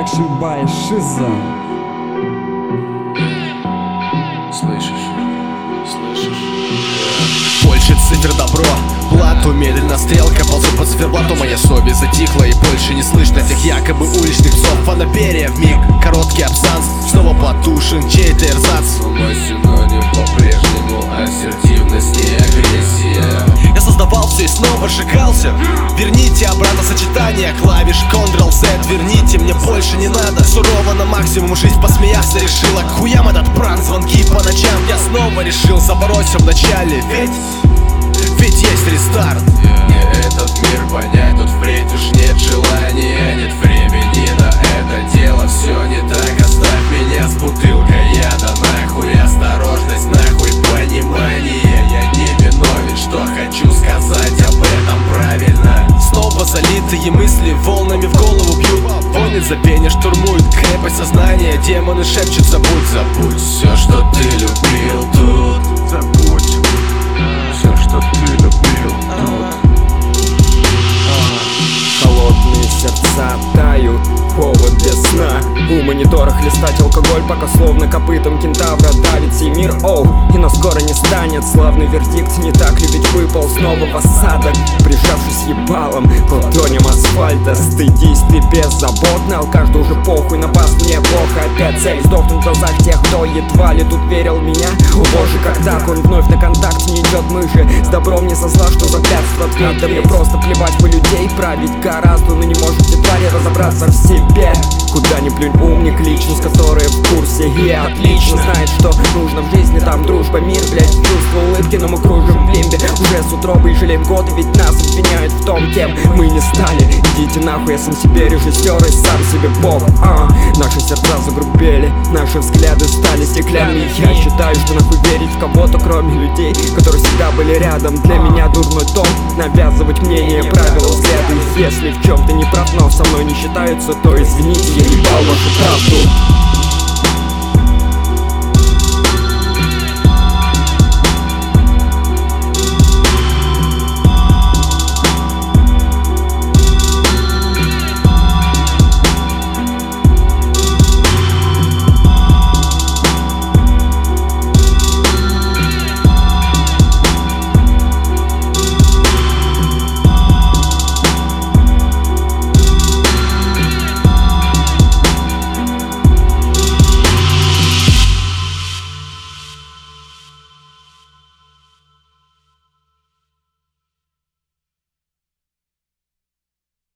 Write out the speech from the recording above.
Production by Шиза. Слышишь? Больше цифр добро, плату медленно стрелка ползет по циферблату. Моя совесть затихла и больше не слышно этих якобы уличных псов. Фоноперия вмиг, короткий абзац, снова потушен чей-то эрзац. Но мой синоним по-прежнему ассертивность и агрессия. Я создавал все и снова сжигался. Верните обратно сочетание клавиш Ctrl-Z. Верните, мне больше не надо. Сурово на максимум, жизнь посмеяться решила. К хуям этот пранк, звонки по ночам. Я снова решил забороть все в начале. Ведь есть рестарт. Мне этот мир понять, тут впредь уж нет желания, нет времени на это дело. Все не так, оставь меня с бутылкой яда. Нахуй осторожность, нахуй понимание. Я не виновен, что хочу сказать об этом правильно. Снова залитые мысли волнами в голову бьют. Войны за пение штурмуют крепость сознания. Демоны шепчут: забудь, забудь все, что ты любил тут. забудь Все, что ты любил тут. Холодные сердца тают, повод без сна. У мониторах листать алкоголь, пока словно копытом кентавра давит сей мир. Оу, и но скоро не станет. Славный вердикт, не так ли ведь выпал снова в осадок, прижавшись ебалом к ладоням асфальта. Стыдись ты беззаботно, алкаш, уже похуй, на бас мне плохо. Опять цель сдохнуть в глазах тех, кто едва ли тут верил в меня. О боже, как так он вновь на контакт не идет. Мы же с добром не со зла, что за блядство творит. Да мне просто плевать, вы людей править гораздо, но не можете, твари, разобраться в себе. Куда ни плюнь, умник, личность, которая в курсе и отлично знает, что нужно в жизни. Там дружба, мир, блять, чувство улыбки, но мы кружим в лимбе уже с утробы и жалеем годы, ведь нас обвиняют в том, кем мы не стали. Идите нахуй, я сам себе режиссер и сам себе бог. Наши сердца загрубели, наши взгляды стали стеклянными. Я считаю, что нахуй верить в кого-то, кроме людей, которые всегда были рядом. Для меня дурной тон навязывать мнение, правила, взгляды. Если в чем-то не прав, но со мной не считаются, то извините, я ебал вашу правду.